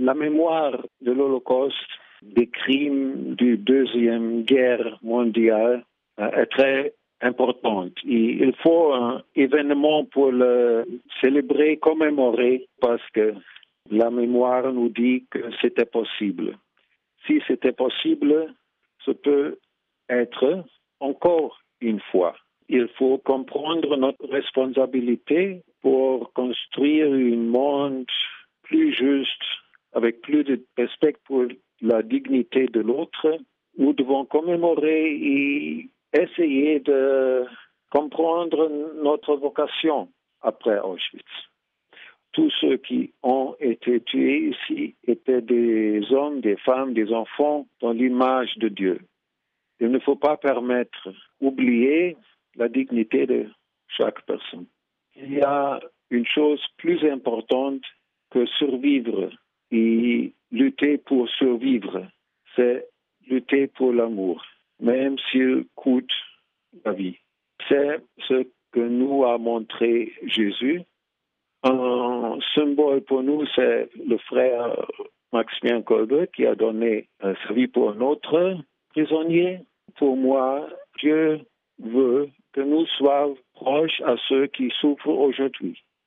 la mémoire de l'Holocauste, des crimes du Deuxième Guerre mondiale est très importante. Il faut un événement pour le célébrer, commémorer, parce que la mémoire nous dit que c'était possible. Si c'était possible, ça peut être encore une fois. Il faut comprendre notre responsabilité pour construire un monde plus juste, avec plus de respect pour la dignité de l'autre. Nous devons commémorer et essayer de comprendre notre vocation après Auschwitz. Tous ceux qui ont été tués ici étaient des hommes, des femmes, des enfants dans l'image de Dieu. Il ne faut pas permettre, oublier la dignité de chaque personne. Il y a une chose plus importante que survivre et lutter pour survivre, c'est lutter pour l'amour, même s'il coûte la vie. C'est ce que nous a montré Jésus. Un symbole pour nous, c'est le frère Maximilien Kolbe qui a donné sa vie pour un autre prisonnier. Pour moi, Dieu veut que nous soyons proches à ceux qui souffrent aujourd'hui.